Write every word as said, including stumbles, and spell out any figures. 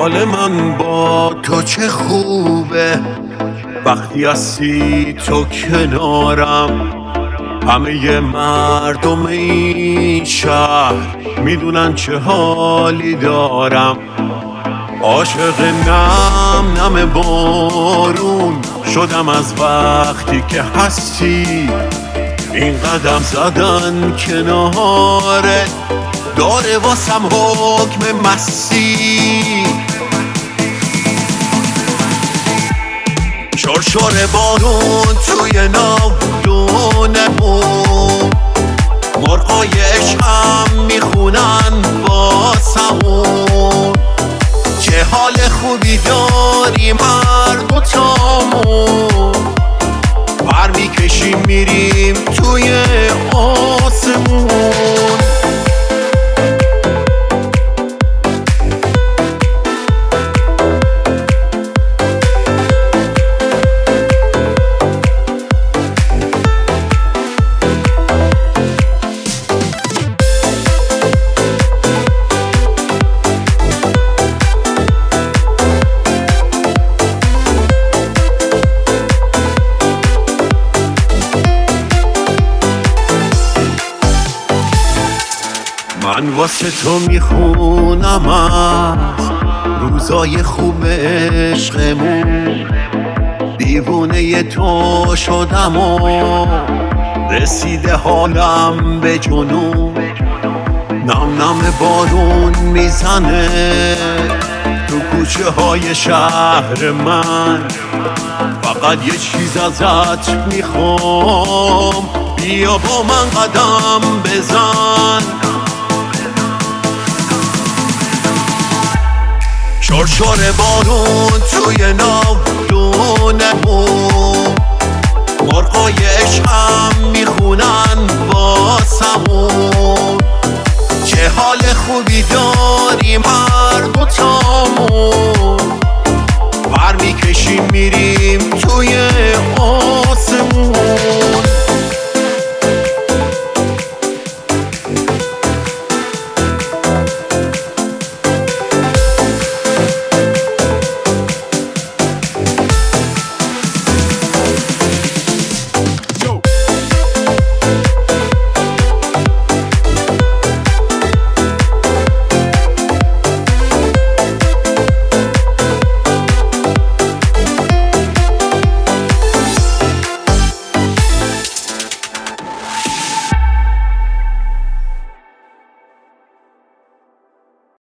حال من با تو چه خوبه وقتی هستی تو کنارم. همه مردم این شهر میدونن چه حالی دارم. عاشق نم نم بارون شدم از وقتی که هستی. این قدم زدن کناره داره واسم حکم مستی. شرشر بارون توی ناودونمون مرغای عشقم میخونن واسمون. چه حال خوبی داریم هر دوتامون پر میکشیم میریم توی آسمون. من واسه تو میخونم از روزای خوب عشقمون. دیوونه تو شدم و رسیده حالم به جنون. نم نم بارون میزنه تو کوچه های شهر من. فقط یه چیز ازت میخوام بیا با من قدم بزن. شرشر بارون توی ناودونمون مرغای عشقم میخونن واسمون. چه حال خوبی داریم هر دوتامون پر میکشیم میریم توی آسمون.